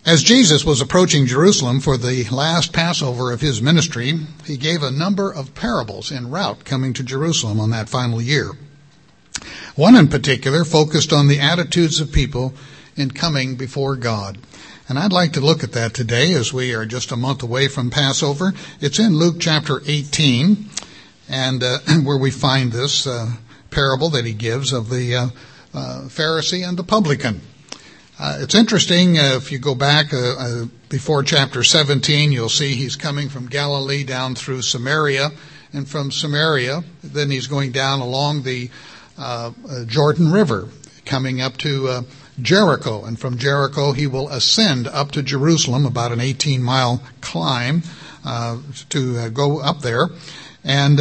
As Jesus was approaching Jerusalem for the last Passover of his ministry, he gave a number of parables en route coming to Jerusalem on that final year. One in particular focused on the attitudes of people in coming before God. And I'd like to look at that today as we are just a month away from Passover. It's in Luke chapter 18, and where we find this parable that he gives of the Pharisee and the publican. It's interesting, if you go back before chapter 17, you'll see he's coming from Galilee down through Samaria, and from Samaria, then he's going down along the Jordan River, coming up to Jericho, and from Jericho he will ascend up to Jerusalem, about an 18-mile climb to go up there, and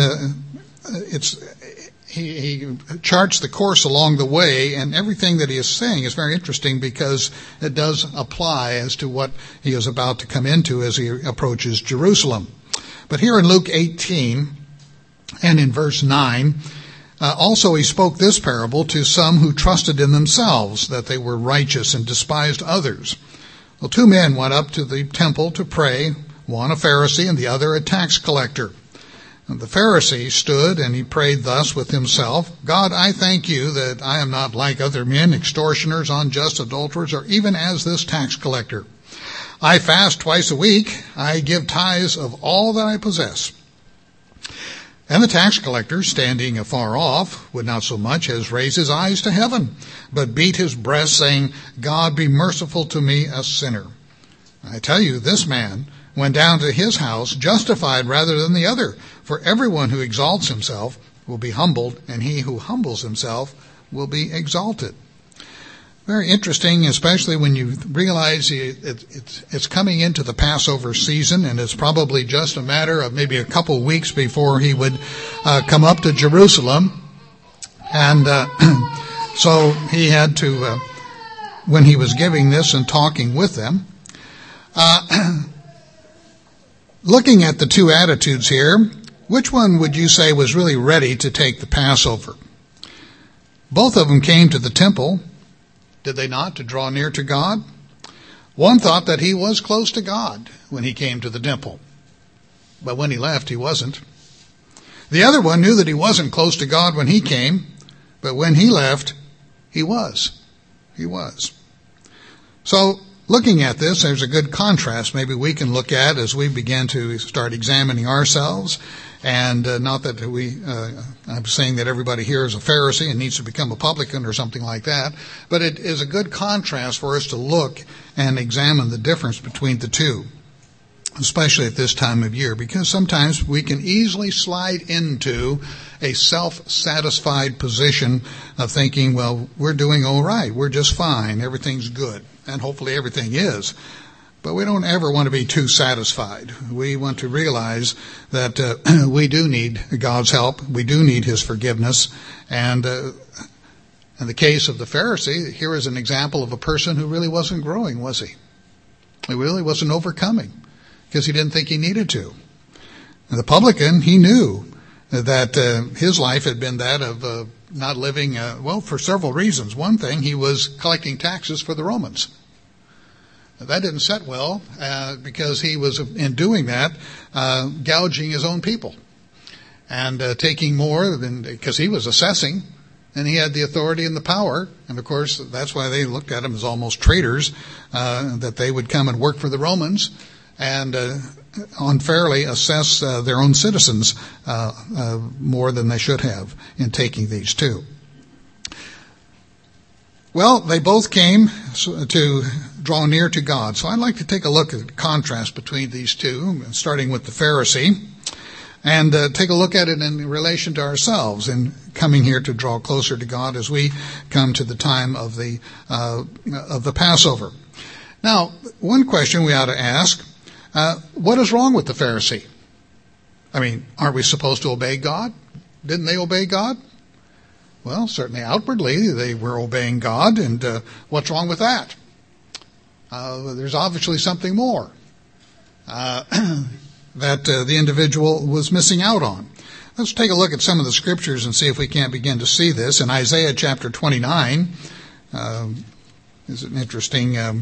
He charts the course along the way, and everything that he is saying is very interesting because it does apply as to what he is about to come into as he approaches Jerusalem. But here in Luke 18 and in verse 9, also he spoke this parable to some who trusted in themselves that they were righteous and despised others. Well, two men went up to the temple to pray, one a Pharisee and the other a tax collector. The Pharisee stood and he prayed thus with himself, God, I thank you that I am not like other men, extortioners, unjust, adulterers, or even as this tax collector. I fast twice a week. I give tithes of all that I possess. And the tax collector, standing afar off, would not so much as raise his eyes to heaven, but beat his breast, saying, God, be merciful to me, a sinner. I tell you, this man went down to his house justified rather than the other. For everyone who exalts himself will be humbled, and he who humbles himself will be exalted. Very interesting, especially when you realize it's coming into the Passover season, and it's probably just a matter of maybe a couple weeks before he would come up to Jerusalem. And so he had to, when he was giving this and talking with them, looking at the two attitudes here, which one would you say was really ready to take the Passover? Both of them came to the temple, did they not, to draw near to God? One thought that he was close to God when he came to the temple, but when he left, he wasn't. The other one knew that he wasn't close to God when he came, but when he left, he was. He was. So, looking at this, there's a good contrast maybe we can look at as we begin to start examining ourselves. And not that I'm saying that everybody here is a Pharisee and needs to become a publican or something like that, but it is a good contrast for us to look and examine the difference between the two, especially at this time of year, because sometimes we can easily slide into a self-satisfied position of thinking, well, we're doing all right, we're just fine, everything's good. And hopefully everything is. But we don't ever want to be too satisfied. We want to realize that we do need God's help. We do need His forgiveness. And in the case of the Pharisee, here is an example of a person who really wasn't growing, was he? He really wasn't overcoming because he didn't think he needed to. And the publican, he knew that his life had been that of not living, for several reasons. One thing, he was collecting taxes for the Romans. That didn't set well because he was, in doing that, gouging his own people and taking more than, because he was assessing, and he had the authority and the power. And of course, that's why they looked at him as almost traitors, that they would come and work for the Romans and unfairly assess their own citizens more than they should have in taking these two. Well, they both came to draw near to God. So I'd like to take a look at the contrast between these two, starting with the Pharisee, and take a look at it in relation to ourselves in coming here to draw closer to God as we come to the time of the Passover. Now, one question we ought to ask, what is wrong with the Pharisee? I mean, aren't we supposed to obey God? Didn't they obey God? Well, certainly outwardly they were obeying God, and what's wrong with that? There's obviously something more that the individual was missing out on. Let's take a look at some of the scriptures and see if we can't begin to see this. In Isaiah chapter 29, is an interesting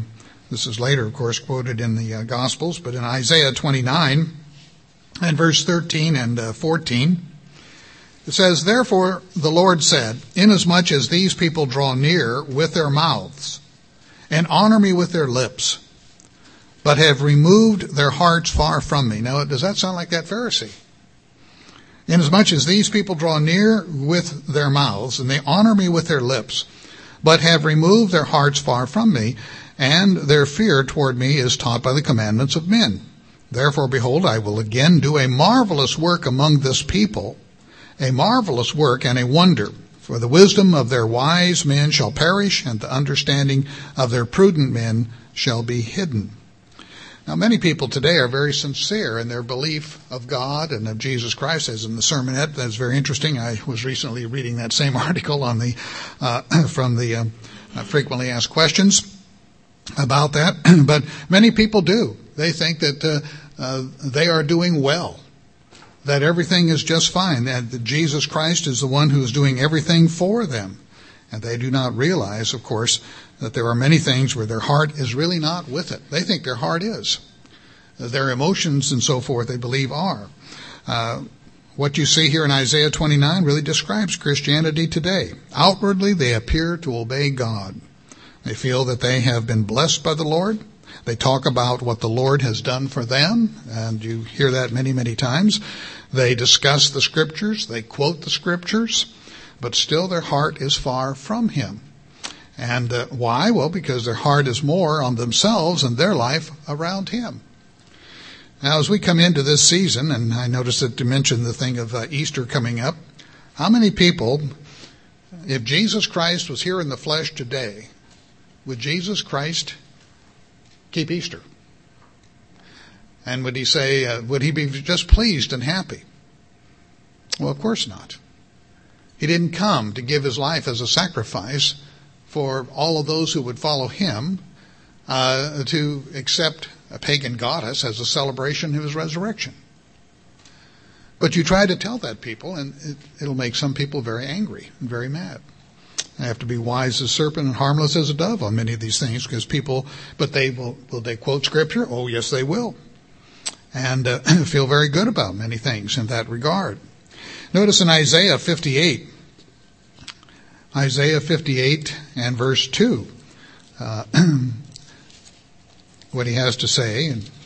This is later, of course, quoted in the Gospels, but in Isaiah 29 and verse 13 and 14, it says, "Therefore the Lord said, inasmuch as these people draw near with their mouths and honor me with their lips, but have removed their hearts far from me." Now, does that sound like that Pharisee? "Inasmuch as these people draw near with their mouths and they honor me with their lips, but have removed their hearts far from me, and their fear toward me is taught by the commandments of men. Therefore, behold, I will again do a marvelous work among this people, a marvelous work and a wonder. For the wisdom of their wise men shall perish, and the understanding of their prudent men shall be hidden." Now, many people today are very sincere in their belief of God and of Jesus Christ, as in the sermonette. That's very interesting. I was recently reading that same article on the from the frequently asked questions about that. But many people do. They think that they are doing well, that everything is just fine, that Jesus Christ is the one who is doing everything for them. And they do not realize, of course, that there are many things where their heart is really not with it. They think their heart is. Their emotions and so forth, they believe, are. What you see here in Isaiah 29 really describes Christianity today. Outwardly, they appear to obey God. They feel that they have been blessed by the Lord. They talk about what the Lord has done for them, and you hear that many, many times. They discuss the Scriptures. They quote the Scriptures. But still their heart is far from Him. And why? Well, because their heart is more on themselves and their life around Him. Now, as we come into this season, and I noticed that you mentioned the thing of Easter coming up, how many people, if Jesus Christ was here in the flesh today, would Jesus Christ keep Easter? And would He say, would He be just pleased and happy? Well, of course not. He didn't come to give His life as a sacrifice for all of those who would follow Him, to accept a pagan goddess as a celebration of His resurrection. But you try to tell that people, and it'll make some people very angry and very mad. I have to be wise as a serpent and harmless as a dove on many of these things, because people, but will they quote Scripture? Oh, yes, they will. And feel very good about many things in that regard. Notice in Isaiah 58 and verse 2, what he has to say.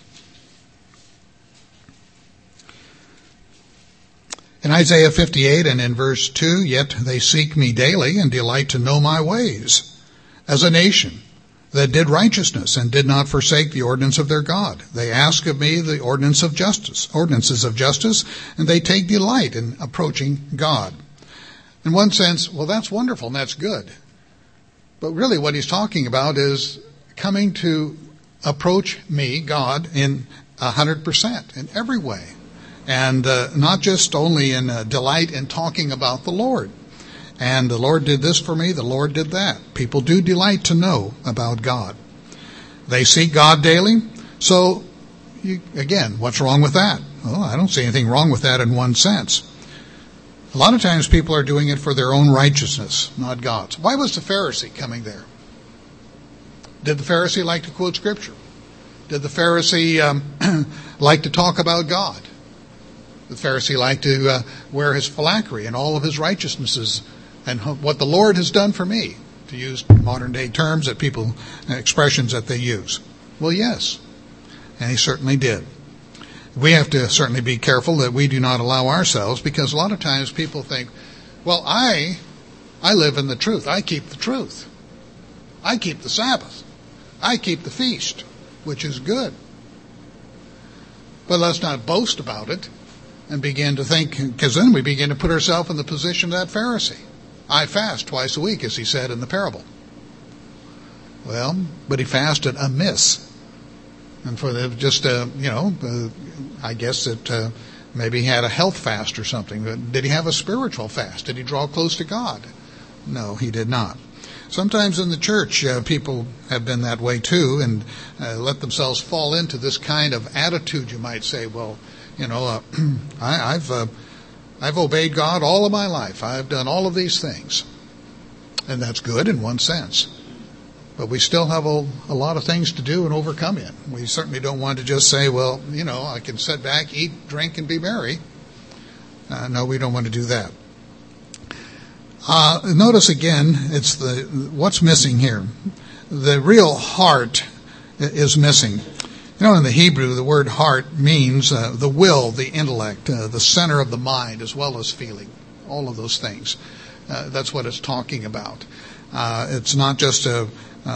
In Isaiah 58 and in verse 2, "Yet they seek me daily and delight to know my ways, as a nation that did righteousness and did not forsake the ordinance of their God. They ask of me the ordinances of justice, and they take delight in approaching God." In one sense, well, that's wonderful and that's good. But really what he's talking about is coming to approach me, God, in 100%, in every way. And not just only in delight in talking about the Lord. And the Lord did this for me, the Lord did that. People do delight to know about God. They seek God daily. So, again, what's wrong with that? Well, I don't see anything wrong with that in one sense. A lot of times people are doing it for their own righteousness, not God's. Why was the Pharisee coming there? Did the Pharisee like to quote Scripture? Did the Pharisee like to talk about God? The Pharisee liked to wear his phylactery and all of his righteousnesses and what the Lord has done for me, to use modern day terms that people, expressions that they use. Well, yes, and he certainly did. We have to certainly be careful that we do not allow ourselves, because a lot of times people think, well, I live in the truth. I keep the truth. I keep the Sabbath. I keep the feast, which is good. But let's not boast about it and begin to think, because then we begin to put ourselves in the position of that Pharisee. I fast twice a week, as he said in the parable. Well, but he fasted amiss. And for just, I guess that maybe he had a health fast or something. Did he have a spiritual fast? Did he draw close to God? No, he did not. Sometimes in the church, people have been that way too, and let themselves fall into this kind of attitude, you might say. Well, I've obeyed God all of my life. I've done all of these things. And that's good in one sense. But we still have a lot of things to do and overcome in. We certainly don't want to just say, well, I can sit back, eat, drink, and be merry. No, we don't want to do that. Notice again, it's what's missing here. The real heart is missing. In the Hebrew, the word heart means the will, the intellect, the center of the mind, as well as feeling. All of those things. That's what it's talking about. It's not just a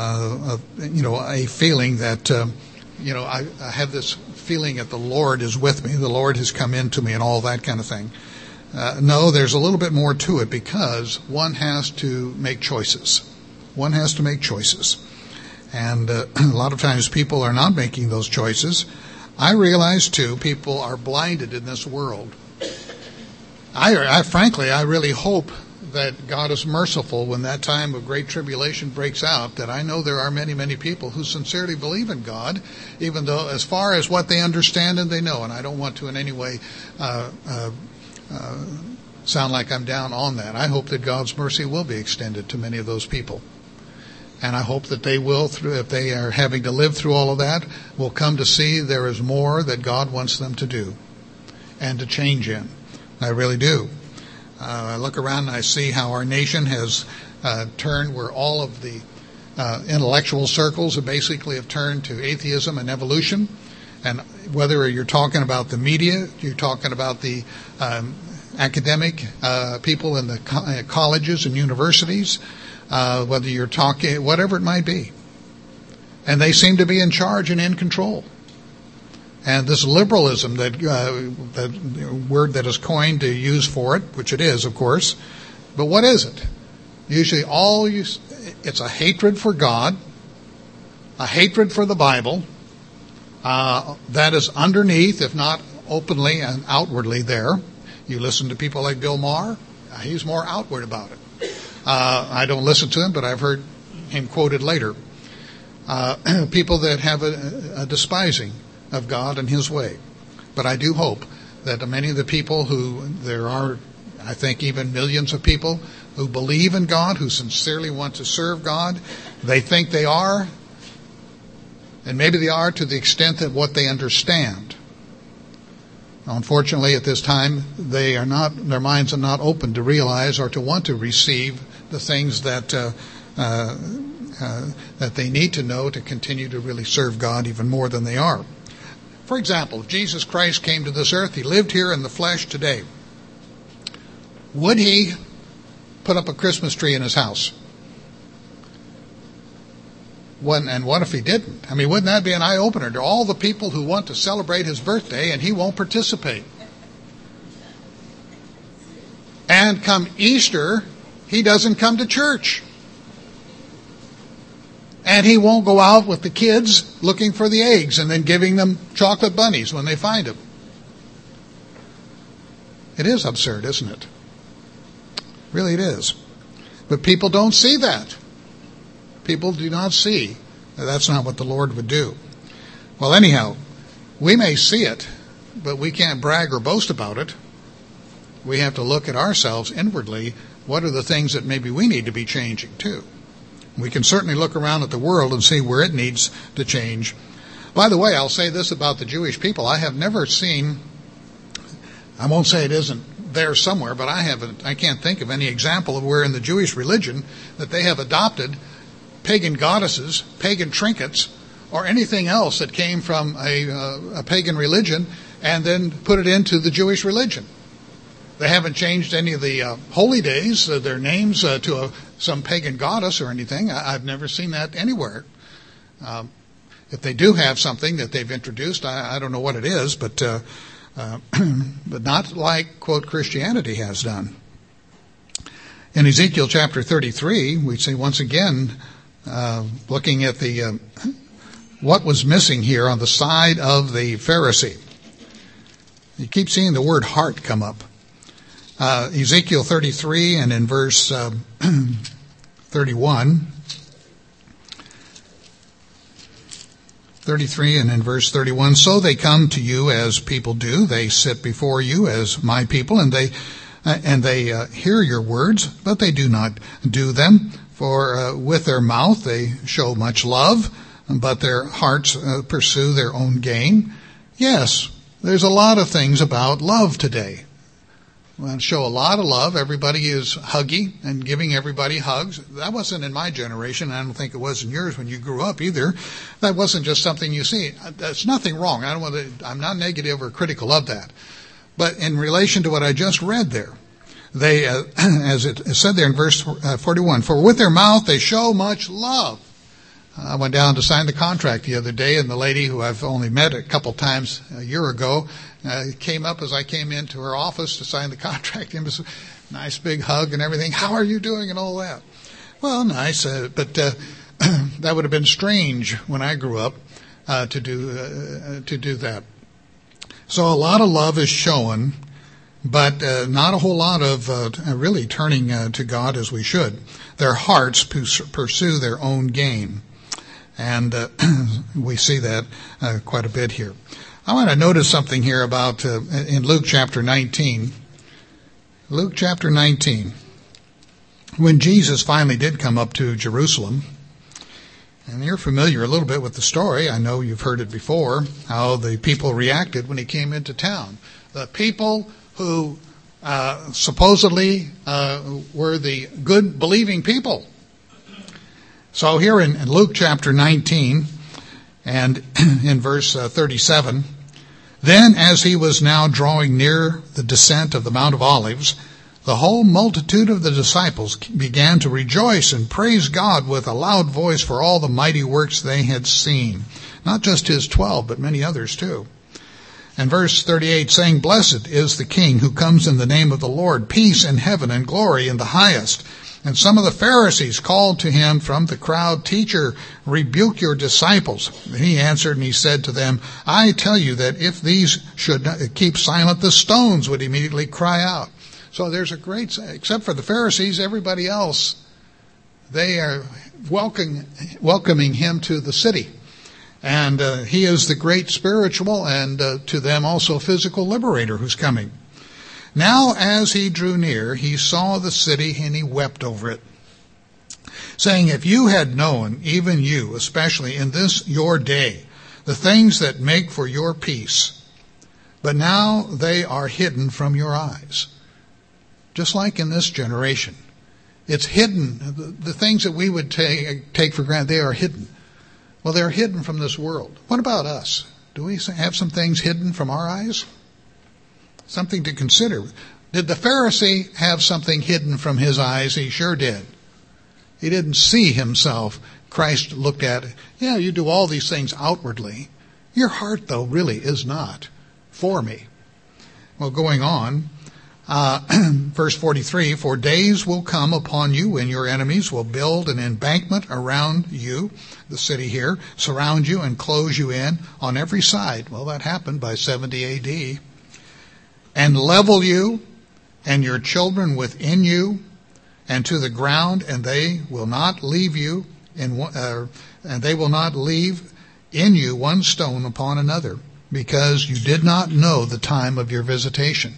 feeling that, I have this feeling that the Lord is with me, the Lord has come into me, and all that kind of thing. No, there's a little bit more to it, because one has to make choices. One has to make choices. And a lot of times people are not making those choices. I realize, too, people are blinded in this world. Frankly, I really hope that God is merciful when that time of great tribulation breaks out, that I know there are many, many people who sincerely believe in God, even though as far as what they understand and they know, and I don't want to in any way sound like I'm down on that. I hope that God's mercy will be extended to many of those people. And I hope that they will, if they are having to live through all of that, will come to see there is more that God wants them to do and to change in. I really do. I look around and I see how our nation has turned, where all of the intellectual circles have turned to atheism and evolution. And whether you're talking about the media, you're talking about the academic people in the colleges and universities, whether you're talking, whatever it might be. And they seem to be in charge and in control. And this liberalism, that word that is coined to use for it, which it is, of course, but what is it? Usually it's a hatred for God, a hatred for the Bible, that is underneath, if not openly and outwardly there. You listen to people like Bill Maher, he's more outward about it. I don't listen to him, but I've heard him quoted later. People that have a despising of God and His way. But I do hope that many of the people there are, I think, even millions of people who believe in God, who sincerely want to serve God, they think they are, and maybe they are to the extent that what they understand. Unfortunately, at this time, their minds are not open to realize or to want to receive the things that they need to know to continue to really serve God even more than they are. For example, if Jesus Christ came to this earth, He lived here in the flesh today, would He put up a Christmas tree in His house? And what if He didn't? I mean, wouldn't that be an eye-opener to all the people who want to celebrate His birthday and He won't participate? And come Easter, He doesn't come to church. And He won't go out with the kids looking for the eggs and then giving them chocolate bunnies when they find them. It is absurd, isn't it? Really it is. But people don't see that. People do not see that that's not what the Lord would do. Well, anyhow, we may see it, but we can't brag or boast about it. We have to look at ourselves inwardly. What are the things that maybe we need to be changing too? We can certainly look around at the world and see where it needs to change. By the way, I'll say this about the Jewish people. I have never seen, I won't say it isn't there somewhere, but I can't think of any example of where in the Jewish religion that they have adopted pagan goddesses, pagan trinkets, or anything else that came from a pagan religion and then put it into the Jewish religion. They haven't changed any of the holy days, their names to some pagan goddess or anything. I've never seen that anywhere. If they do have something that they've introduced, I don't know what it is, but not like, quote, Christianity has done. In Ezekiel chapter 33, we see once again, looking at what was missing here on the side of the Pharisee. You keep seeing the word heart come up. Ezekiel 33 and in verse 31. 33 and in verse 31, so they come to you as people do. They sit before you as my people, and they hear your words, but they do not do them. For with their mouth they show much love, but their hearts pursue their own gain. Yes, there's a lot of things about love today. We show a lot of love. Everybody is huggy and giving everybody hugs. That wasn't in my generation. I don't think it was in yours when you grew up either. That wasn't just something you see. There's nothing wrong. I'm not negative or critical of that. But in relation to what I just read there, they, as it said there in verse 41, for with their mouth they show much love. I went down to sign the contract the other day, and the lady who I've only met a couple times a year ago came up as I came into her office to sign the contract. It was a nice big hug and everything. How are you doing and all that? Well, nice, but that would have been strange when I grew up to do that. So a lot of love is shown, but not a whole lot of really turning to God as we should. Their hearts pursue their own gain. And we see that quite a bit here. I want to notice something here about in Luke chapter 19. Luke chapter 19. When Jesus finally did come up to Jerusalem, and you're familiar a little bit with the story. I know you've heard it before, how the people reacted when he came into town. The people who supposedly were the good believing people. So here in Luke chapter 19 and in verse 37, then as he was now drawing near the descent of the Mount of Olives, the whole multitude of the disciples began to rejoice and praise God with a loud voice for all the mighty works they had seen. Not just his 12, but many others too. And verse 38, saying, Blessed is the King who comes in the name of the Lord, peace in heaven and glory in the highest. And some of the Pharisees called to him from the crowd, Teacher, rebuke your disciples. And he answered and he said to them, I tell you that if these should keep silent, the stones would immediately cry out. So there's a great, except for the Pharisees, everybody else, they are welcoming him to the city. And he is the great spiritual and to them also physical liberator who's coming. Now as he drew near, he saw the city and he wept over it, saying, If you had known, even you, especially in this your day, the things that make for your peace, but now they are hidden from your eyes. Just like in this generation. It's hidden. The things that we would take for granted, they are hidden. Well, they're hidden from this world. What about us? Do we have some things hidden from our eyes? Something to consider. Did the Pharisee have something hidden from his eyes? He sure did. He didn't see himself. Christ looked at it. Yeah, you do all these things outwardly. Your heart, though, really is not for me. Well, going on, verse 43, For days will come upon you when your enemies will build an embankment around you, the city here, surround you and close you in on every side. Well, that happened by 70 A.D., and level you and your children within you and to the ground, and they will not leave you and they will not leave in you one stone upon another, because you did not know the time of your visitation.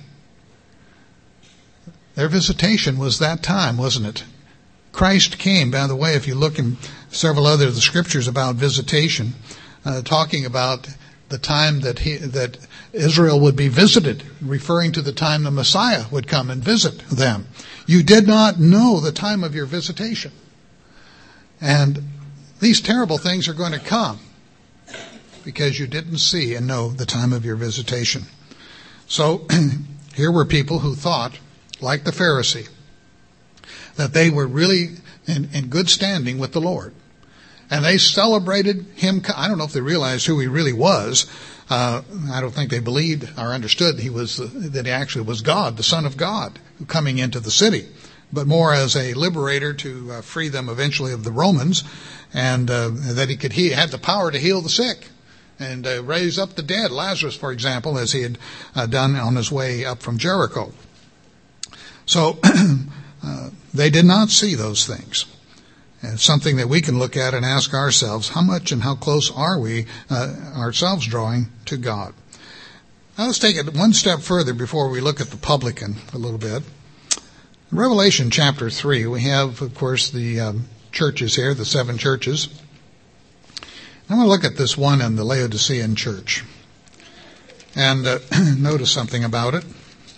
Their visitation was that time, wasn't it? Christ came, by the way, if you look in several other of the scriptures about visitation, talking about the time that Israel would be visited, referring to the time the Messiah would come and visit them. You did not know the time of your visitation. And these terrible things are going to come because you didn't see and know the time of your visitation. So here were people who thought, like the Pharisee, that they were really in good standing with the Lord. And they celebrated him. I don't know if they realized who he really was. I don't think they believed or understood that he actually was God, the Son of God, coming into the city, but more as a liberator to free them eventually of the Romans, and that he had the power to heal the sick and raise up the dead. Lazarus, for example, as he had done on his way up from Jericho. So they did not see those things. And it's something that we can look at and ask ourselves, how much and how close are we ourselves drawing to God? Now let's take it one step further before we look at the publican a little bit. In Revelation chapter 3, we have, of course, the churches here, the 7 churches. I'm going to look at this one in the Laodicean church and notice something about it.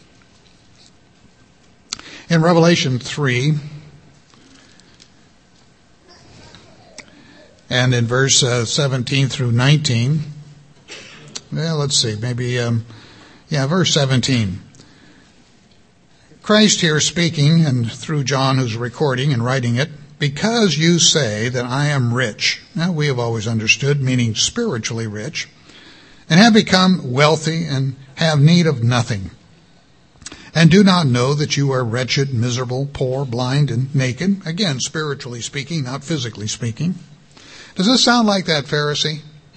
In Revelation 3, and in verse 17 through 19, well, let's see, maybe, verse 17. Christ here speaking, and through John who's recording and writing it, because you say that I am rich. Now, we have always understood, meaning spiritually rich, and have become wealthy and have need of nothing, and do not know that you are wretched, miserable, poor, blind, and naked. Again, spiritually speaking, not physically speaking. Does this sound like that Pharisee?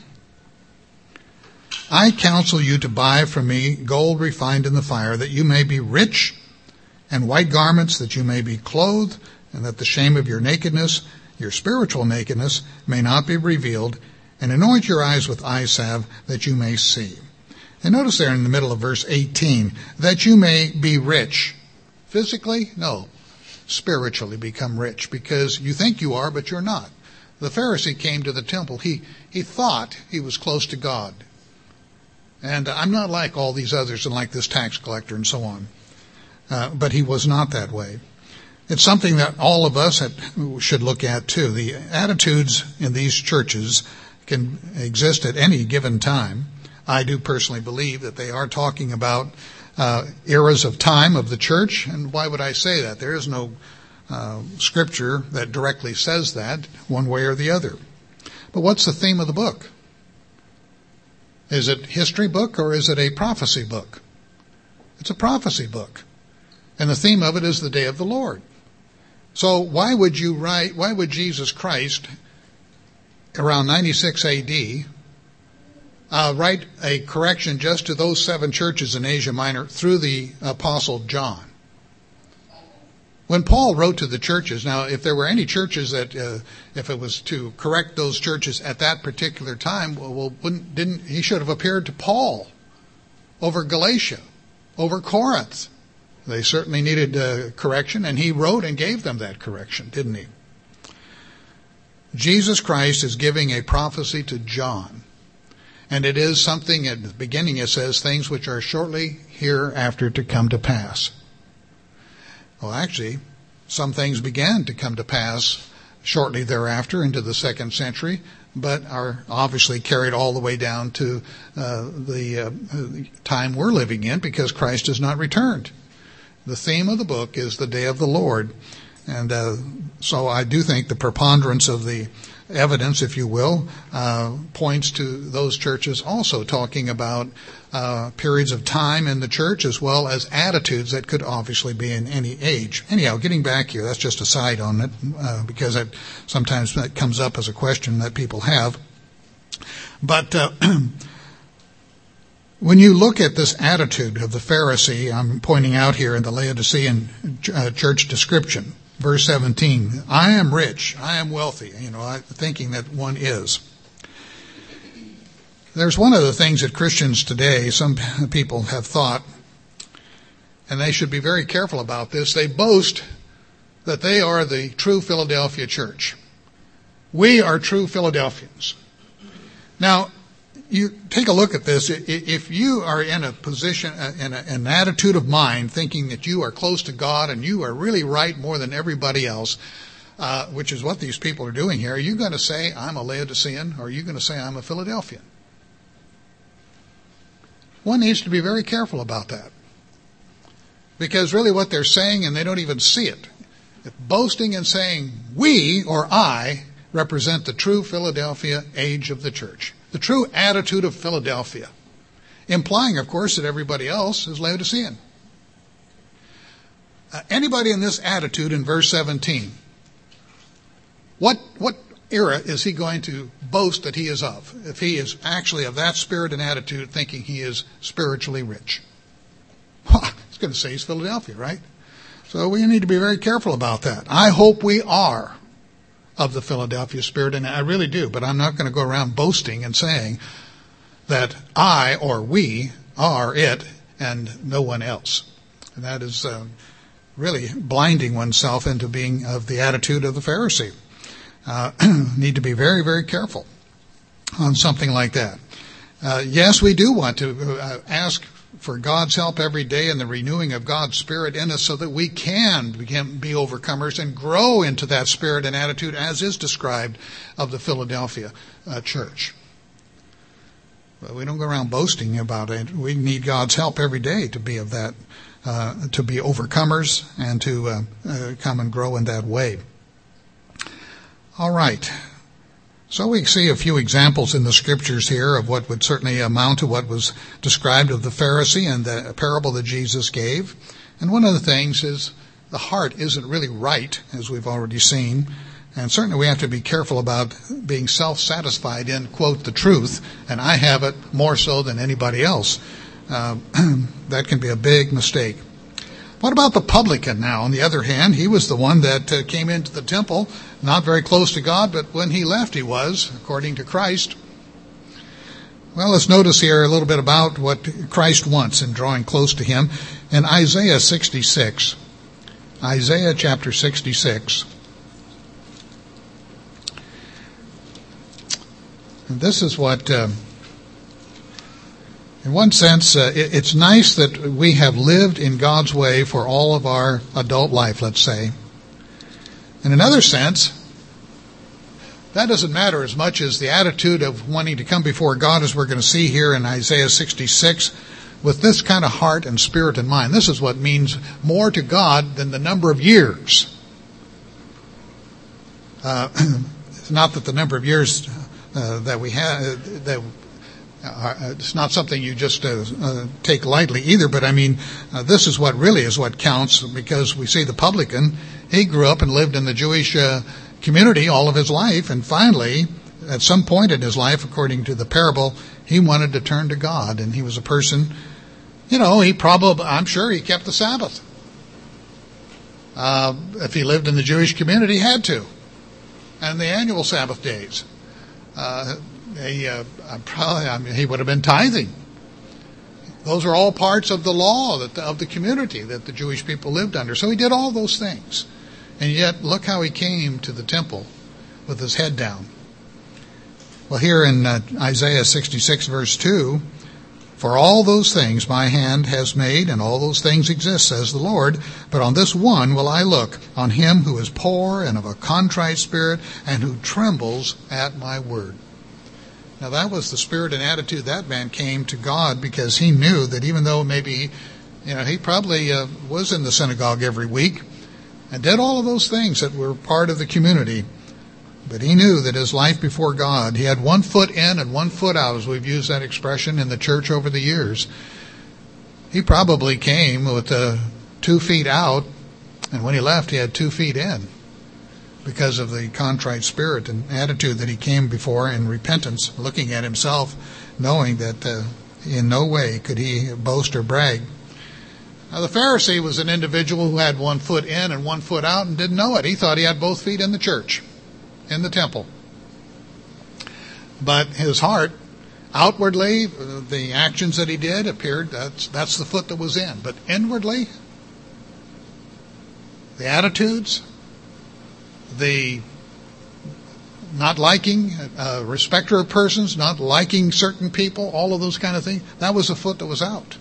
I counsel you to buy from me gold refined in the fire, that you may be rich, and white garments, that you may be clothed, and that the shame of your nakedness, your spiritual nakedness, may not be revealed, and anoint your eyes with eye salve, that you may see. And notice there in the middle of verse 18, that you may be rich. Physically? No. Spiritually become rich, because you think you are, but you're not. The Pharisee came to the temple. He thought he was close to God. And I'm not like all these others and like this tax collector and so on. But he was not that way. It's something that all of us should look at too. The attitudes in these churches can exist at any given time. I do personally believe that they are talking about eras of time of the church. And why would I say that? There is no scripture that directly says that one way or the other. But what's the theme of the book? Is it history book or is it a prophecy book? It's a prophecy book. And the theme of it is the day of the Lord. So why would Jesus Christ, around 96 A.D., write a correction just to those 7 churches in Asia Minor through the Apostle John? When Paul wrote to the churches, now if there were any churches that, if it was to correct those churches at that particular time, he should have appeared to Paul over Galatia, over Corinth. They certainly needed correction, and he wrote and gave them that correction, didn't he? Jesus Christ is giving a prophecy to John. And it is something, at the beginning it says, things which are shortly hereafter to come to pass. Well, actually, some things began to come to pass shortly thereafter into the 2nd century, but are obviously carried all the way down to the time we're living in, because Christ has not returned. The theme of the book is the day of the Lord. And so I do think the preponderance of the evidence, if you will, points to those churches also talking about periods of time in the church as well as attitudes that could obviously be in any age. Anyhow, getting back here, that's just a side on it because sometimes that comes up as a question that people have. But when you look at this attitude of the Pharisee, I'm pointing out here in the Laodicean church description, verse 17, I am rich, I am wealthy, thinking that one is. There's one of the things that Christians today, some people have thought, and they should be very careful about this, they boast that they are the true Philadelphia church. We are true Philadelphians. Now, you take a look at this. If you are in a position, in an attitude of mind, thinking that you are close to God and you are really right more than everybody else, which is what these people are doing here, are you going to say, I'm a Laodicean, or are you going to say, I'm a Philadelphian? One needs to be very careful about that. Because really what they're saying, and they don't even see it, if boasting and saying, we or I represent the true Philadelphia age of the church. The true attitude of Philadelphia, implying, of course, that everybody else is Laodicean. Anybody in this attitude in verse 17, what era is he going to boast that he is of, if he is actually of that spirit and attitude, thinking he is spiritually rich? He's going to say he's Philadelphia, right? So we need to be very careful about that. I hope we are of the Philadelphia spirit, and I really do, but I'm not going to go around boasting and saying that I or we are it and no one else. And that is really blinding oneself into being of the attitude of the Pharisee. Need to be very, very careful on something like that. Yes, we do want to ask for God's help every day and the renewing of God's Spirit in us so that we can be overcomers and grow into that spirit and attitude as is described of the Philadelphia church. But we don't go around boasting about it. We need God's help every day to be of that, to be overcomers and to come and grow in that way. All right. So we see a few examples in the scriptures here of what would certainly amount to what was described of the Pharisee and the parable that Jesus gave. And one of the things is the heart isn't really right, as we've already seen. And certainly we have to be careful about being self-satisfied in, quote, the truth, and I have it more so than anybody else. That can be a big mistake. What about the publican now? On the other hand, he was the one that came into the temple, not very close to God, but when he left he was, according to Christ. Well, let's notice here a little bit about what Christ wants in drawing close to him. In Isaiah 66, Isaiah chapter 66, and this is what... in one sense, it's nice that we have lived in God's way for all of our adult life, let's say. In another sense, that doesn't matter as much as the attitude of wanting to come before God, as we're going to see here in Isaiah 66, with this kind of heart and spirit in mind. This is what means more to God than the number of years. It's not that the number of years that we have... it's not something you just take lightly either, but I mean, this is what really is what counts, because we see the publican, he grew up and lived in the Jewish community all of his life, and finally, at some point in his life, according to the parable, he wanted to turn to God, and he was a person, I'm sure he kept the Sabbath. If he lived in the Jewish community, he had to. And the annual Sabbath days. He would have been tithing. Those are all parts of the law of the community that the Jewish people lived under. So he did all those things. And yet, look how he came to the temple with his head down. Well, here in Isaiah 66, verse 2, "For all those things my hand has made, and all those things exist, says the Lord. But on this one will I look, on him who is poor and of a contrite spirit, and who trembles at my word." Now that was the spirit and attitude that man came to God, because he knew that even though maybe, he probably was in the synagogue every week and did all of those things that were part of the community, but he knew that his life before God, he had 1 foot in and 1 foot out, as we've used that expression in the church over the years. He probably came with 2 feet out, and when he left, he had 2 feet in, because of the contrite spirit and attitude that he came before in repentance, looking at himself, knowing that in no way could he boast or brag. Now, the Pharisee was an individual who had 1 foot in and 1 foot out and didn't know it. He thought he had both feet in the church, in the temple. But his heart, outwardly, the actions that he did appeared, that's the foot that was in. But inwardly, the attitudes, the not liking, respecter of persons, not liking certain people, all of those kind of things, that was the foot that was out.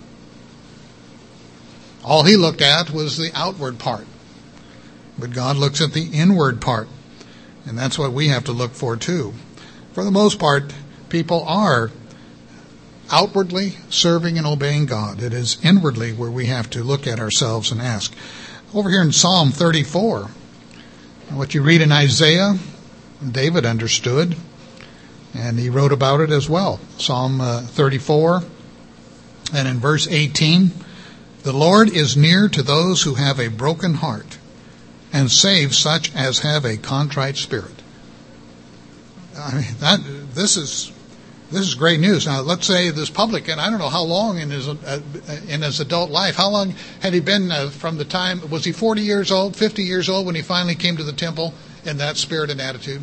All he looked at was the outward part. But God looks at the inward part. And that's what we have to look for too. For the most part, people are outwardly serving and obeying God. It is inwardly where we have to look at ourselves and ask. Over here in Psalm 34, what you read in Isaiah, David understood, and he wrote about it as well. Psalm 34, and in verse 18, "The Lord is near to those who have a broken heart, and saves such as have a contrite spirit." I mean, this is great news. Now, let's say this publican, I don't know how long in his adult life, how long had he been from the time, was he 40 years old, 50 years old when he finally came to the temple in that spirit and attitude?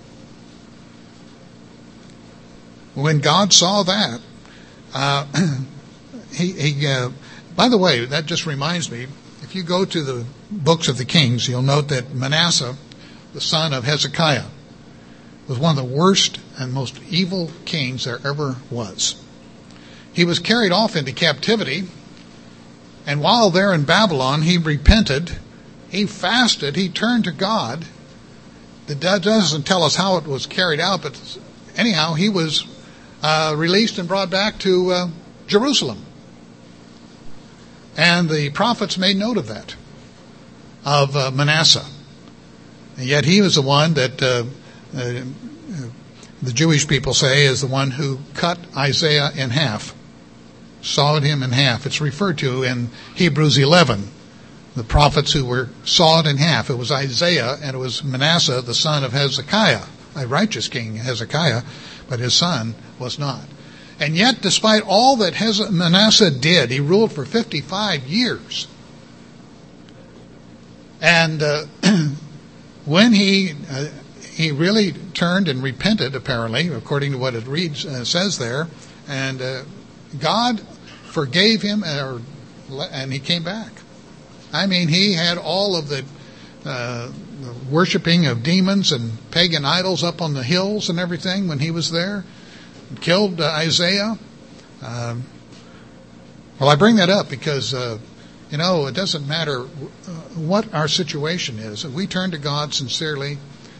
When God saw that, by the way, that just reminds me, if you go to the books of the Kings, you'll note that Manasseh, the son of Hezekiah, was one of the worst and most evil kings there ever was. He was carried off into captivity, and while there in Babylon, he repented, he fasted, he turned to God. That doesn't tell us how it was carried out, but anyhow, he was released and brought back to Jerusalem. And the prophets made note of that, of Manasseh. And yet he was the one that the Jewish people say is the one who cut Isaiah in half, sawed him in half. It's referred to in Hebrews 11, the prophets who were sawed in half. It was Isaiah and it was Manasseh, the son of Hezekiah, a righteous king, Hezekiah, but his son was not. And yet, despite all that Manasseh did, he ruled for 55 years. And when he really turned and repented, apparently, according to what it reads, says there, and God forgave him, and he came back. I mean, he had all of the worshiping of demons and pagan idols up on the hills and everything when he was there. Killed Isaiah. Well, I bring that up because, it doesn't matter what our situation is. If we turn to God sincerely,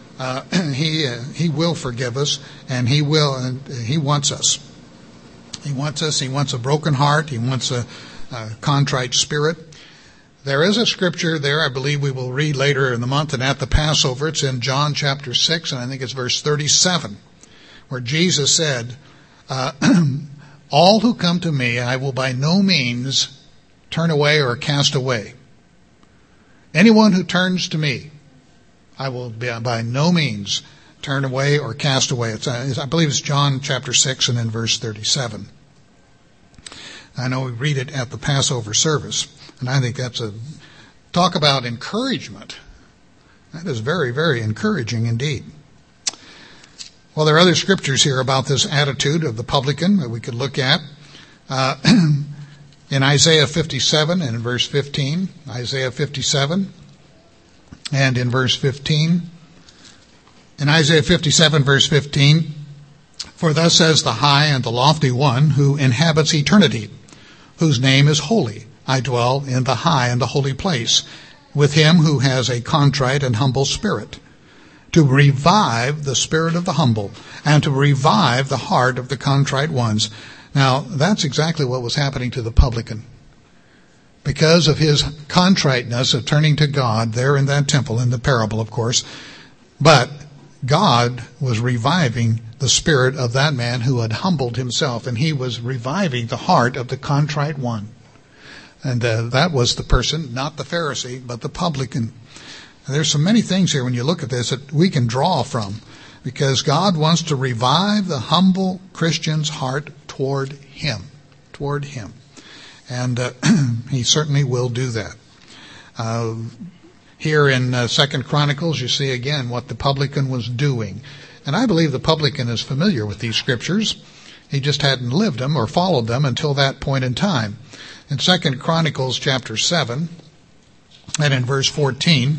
He will forgive us, and He wants us. He wants us. He wants a broken heart. He wants a contrite spirit. There is a scripture there I believe we will read later in the month and at the Passover. It's in John chapter 6, and I think it's verse 37, where Jesus said, all who come to me, I will by no means turn away or cast away. Anyone who turns to me, I will by no means turn away or cast away. I believe it's John chapter 6 and then verse 37. I know we read it at the Passover service, and I think that's talk about encouragement. That is very, very encouraging indeed. Well, there are other scriptures here about this attitude of the publican that we could look at. In Isaiah 57 and in verse 15, Isaiah 57 and in verse 15. In Isaiah 57 verse 15, for thus says the high and the lofty one who inhabits eternity, whose name is holy. I dwell in the high and the holy place, with him who has a contrite and humble spirit, to revive the spirit of the humble, and to revive the heart of the contrite ones. Now, that's exactly what was happening to the publican. Because of his contriteness of turning to God there in that temple, in the parable, of course, but God was reviving the spirit of that man who had humbled himself, and he was reviving the heart of the contrite one. And that was the person, not the Pharisee, but the publican. There's so many things here when you look at this that we can draw from, because God wants to revive the humble Christian's heart toward Him. And He certainly will do that. Here in 2 Chronicles, you see again what the publican was doing. And I believe the publican is familiar with these scriptures. He just hadn't lived them or followed them until that point in time. In 2 Chronicles chapter 7 and in verse 14,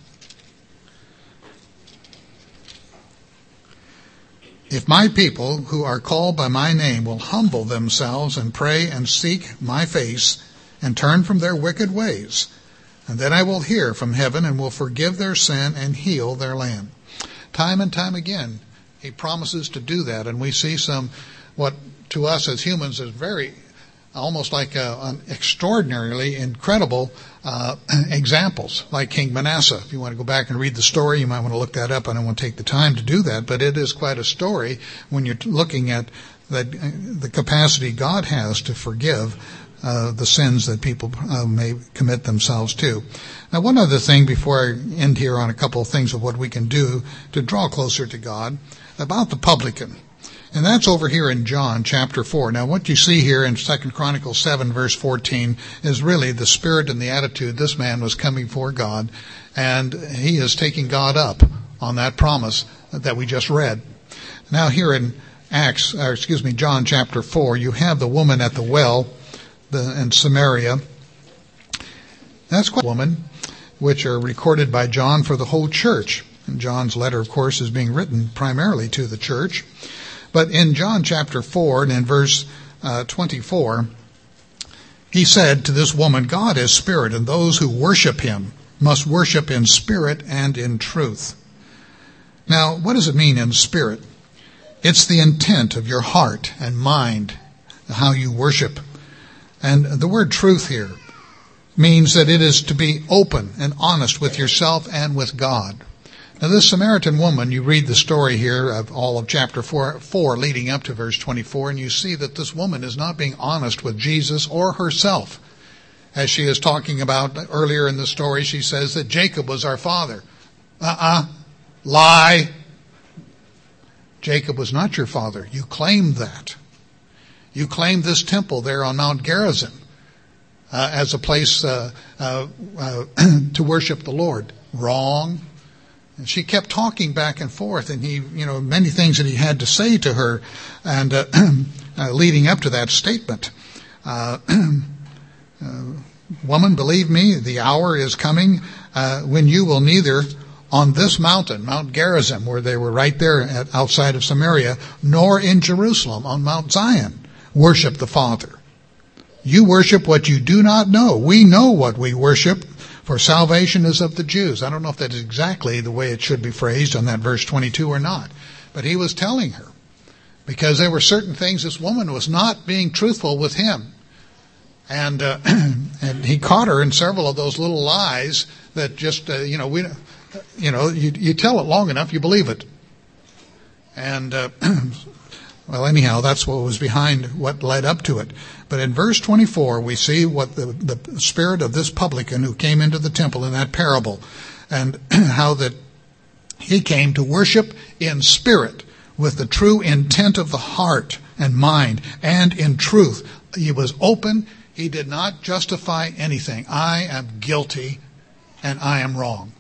if my people who are called by my name will humble themselves and pray and seek my face and turn from their wicked ways, and then I will hear from heaven and will forgive their sin and heal their land. Time and time again, He promises to do that, and we see some, what to us as humans is very, almost like an extraordinarily incredible examples, like King Manasseh. If you want to go back and read the story, you might want to look that up. I don't want to take the time to do that, but it is quite a story when you're looking at the capacity God has to forgive the sins that people may commit themselves to. Now, one other thing before I end here on a couple of things of what we can do to draw closer to God about the publican. And that's over here in John chapter 4. Now, what you see here in 2 Chronicles 7 verse 14 is really the spirit and the attitude this man was coming for God, and he is taking God up on that promise that we just read. Now, here in John chapter 4, you have the woman at the well in Samaria. That's quite a woman, which are recorded by John for the whole church. And John's letter, of course, is being written primarily to the church. But in John chapter 4 and in verse 24, he said to this woman, God is spirit, and those who worship him must worship in spirit and in truth. Now, what does it mean in spirit? It's the intent of your heart and mind, how you worship. And the word truth here means that it is to be open and honest with yourself and with God. Now, this Samaritan woman, you read the story here of all of chapter 4 leading up to verse 24, and you see that this woman is not being honest with Jesus or herself. As she is talking about earlier in the story, she says that Jacob was our father. Lie. Jacob was not your father. You claimed that. You claimed this temple there on Mount Gerizim as a place to worship the Lord. Wrong. And she kept talking back and forth, and he, many things that he had to say to her, and leading up to that statement. Woman, believe me, the hour is coming when you will neither on this mountain, Mount Gerizim, where they were right there outside of Samaria, nor in Jerusalem on Mount Zion, worship the Father. You worship what you do not know. We know what we worship, for salvation is of the Jews. I don't know if that is exactly the way it should be phrased on that verse 22 or not. But he was telling her, because there were certain things this woman was not being truthful with him. And and he caught her in several of those little lies that just, you tell it long enough, you believe it. And, well, anyhow, that's what was behind what led up to it. But in verse 24, we see what the spirit of this publican who came into the temple in that parable, and how that he came to worship in spirit with the true intent of the heart and mind and in truth. He was open. He did not justify anything. I am guilty and I am wrong.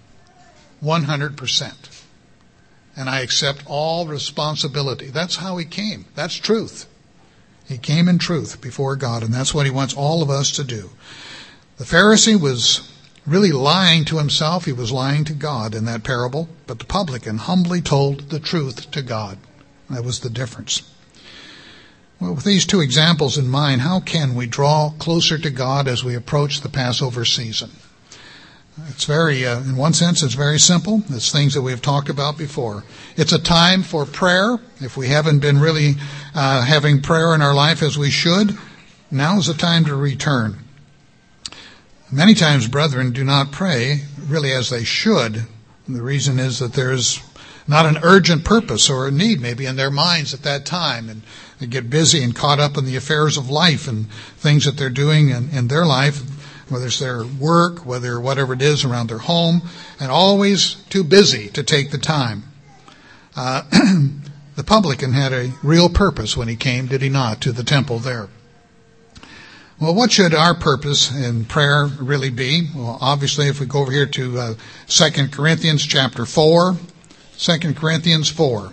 100%. And I accept all responsibility. That's how he came. That's truth. He came in truth before God, and that's what he wants all of us to do. The Pharisee was really lying to himself. He was lying to God in that parable, but the publican humbly told the truth to God. That was the difference. Well, with these two examples in mind, how can we draw closer to God as we approach the Passover season? It's very, in one sense, it's very simple. It's things that we've talked about before. It's a time for prayer. If we haven't been really having prayer in our life as we should, now is the time to return. Many times, brethren do not pray really as they should. The reason is that there's not an urgent purpose or a need maybe in their minds at that time, and they get busy and caught up in the affairs of life and things that they're doing in their life, whether it's their work, whatever it is around their home, and always too busy to take the time. The publican had a real purpose when he came, did he not, to the temple there? Well, what should our purpose in prayer really be? Well, obviously, if we go over here to 2 Corinthians chapter 4, 2 Corinthians 4.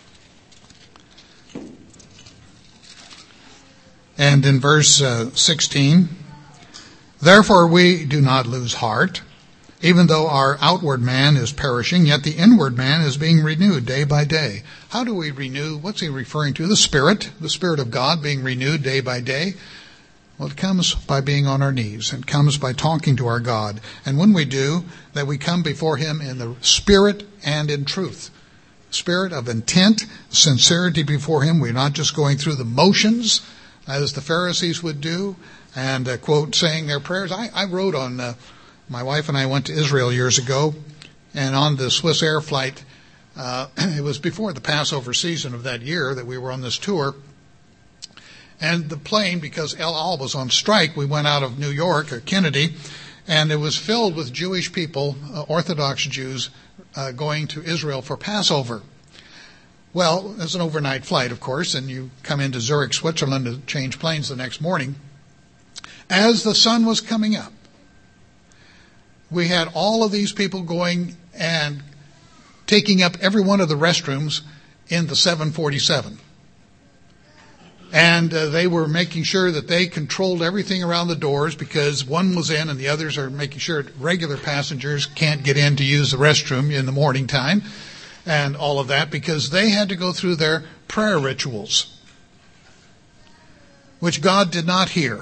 And in verse 16, therefore we do not lose heart, even though our outward man is perishing, yet the inward man is being renewed day by day. How do we renew? What's he referring to? The Spirit of God being renewed day by day. Well, it comes by being on our knees. It comes by talking to our God. And when we do, that we come before him in the Spirit and in truth. Spirit of intent, sincerity before him. We're not just going through the motions as the Pharisees would do and, quote, saying their prayers. I wrote on, my wife and I went to Israel years ago, and on the Swiss Air flight, it was before the Passover season of that year that we were on this tour. And the plane, because El Al was on strike, we went out of New York, or Kennedy, and it was filled with Jewish people, Orthodox Jews, going to Israel for Passover. Well, it's an overnight flight, of course, and you come into Zurich, Switzerland to change planes the next morning. As the sun was coming up, we had all of these people going and taking up every one of the restrooms in the 747. And they were making sure that they controlled everything around the doors, because one was in and the others are making sure regular passengers can't get in to use the restroom in the morning time and all of that, because they had to go through their prayer rituals, which God did not hear.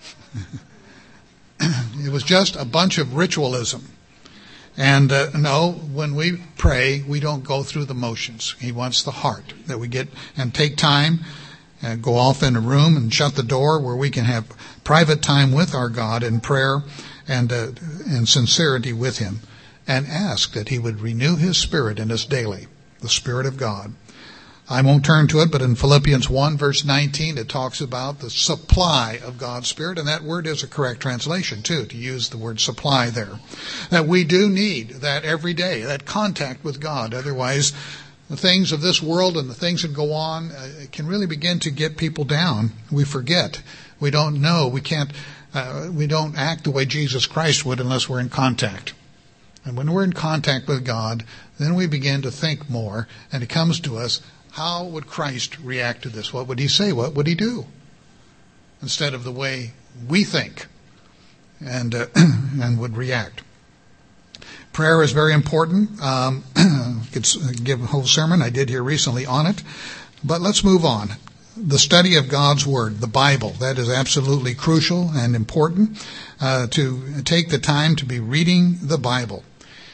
It was just a bunch of ritualism. And no, when we pray, we don't go through the motions. He wants the heart, that we get and take time and go off in a room and shut the door where we can have private time with our God in prayer and sincerity with Him, and ask that He would renew His Spirit in us daily, the Spirit of God. I won't turn to it, but in Philippians 1 verse 19 it talks about the supply of God's Spirit, and that word is a correct translation too, to use the word supply there. That we do need that every day, that contact with God. Otherwise, the things of this world and the things that go on can really begin to get people down. We forget. We don't know. We don't act the way Jesus Christ would unless we're in contact. And when we're in contact with God, then we begin to think more, and it comes to us, how would Christ react to this? What would He say? What would He do? Instead of the way we think and would react. Prayer is very important. Could give a whole sermon I did here recently on it. But let's move on. The study of God's Word, the Bible, that is absolutely crucial and important, to take the time to be reading the Bible.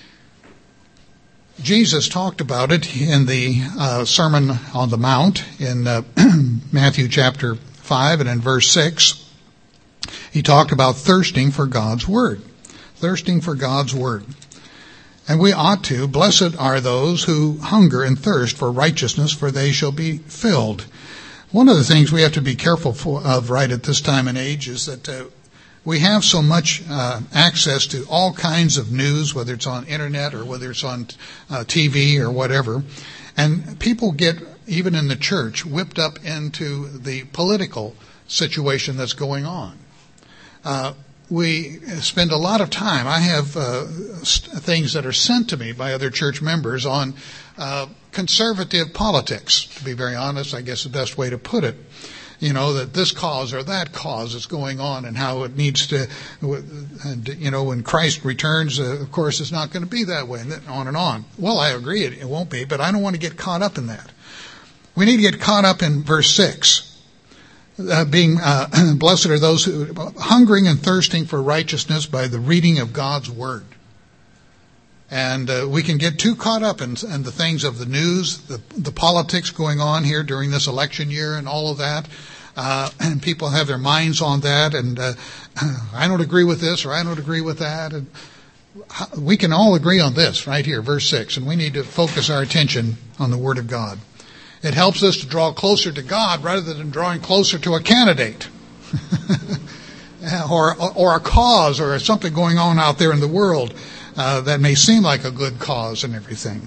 Jesus talked about it in the Sermon on the Mount in Matthew chapter 5 and in verse 6. He talked about thirsting for God's Word. Thirsting for God's Word. And we ought to. Blessed are those who hunger and thirst for righteousness, for they shall be filled. One of the things we have to be careful of right at this time and age is that we have so much access to all kinds of news, whether it's on internet or whether it's on TV or whatever. And people get, even in the church, whipped up into the political situation that's going on. We spend a lot of time. I have things that are sent to me by other church members on conservative politics. To be very honest, I guess the best way to put it, that this cause or that cause is going on, and how it needs to, when Christ returns, of course, it's not going to be that way, and on and on. Well, I agree it won't be, but I don't want to get caught up in that. We need to get caught up in verse 6. Blessed are those who hungering and thirsting for righteousness by the reading of God's Word. And we can get too caught up in the things of the news, the politics going on here during this election year and all of that. And people have their minds on that, and I don't agree with this or I don't agree with that. And we can all agree on this right here, verse 6, and we need to focus our attention on the Word of God. It helps us to draw closer to God rather than drawing closer to a candidate or a cause or something going on out there in the world that may seem like a good cause and everything.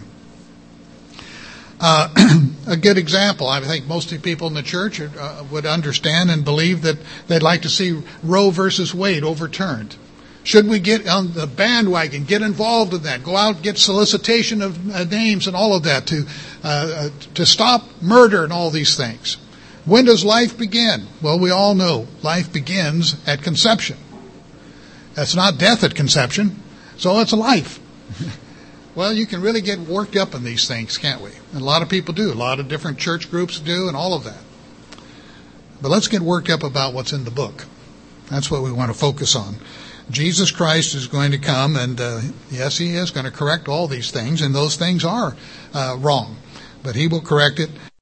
A good example, I think most of the people in the church would understand and believe that they'd like to see Roe versus Wade overturned. Should we get on the bandwagon, get involved in that, go out, get solicitation of names and all of that to stop murder and all these things? When does life begin? Well, we all know life begins at conception. That's not death at conception, so it's life. Well, you can really get worked up in these things, can't we? And a lot of people do. A lot of different church groups do, and all of that. But let's get worked up about what's in the book. That's what we want to focus on. Jesus Christ is going to come, and yes, He is going to correct all these things, and those things are wrong. But He will correct it.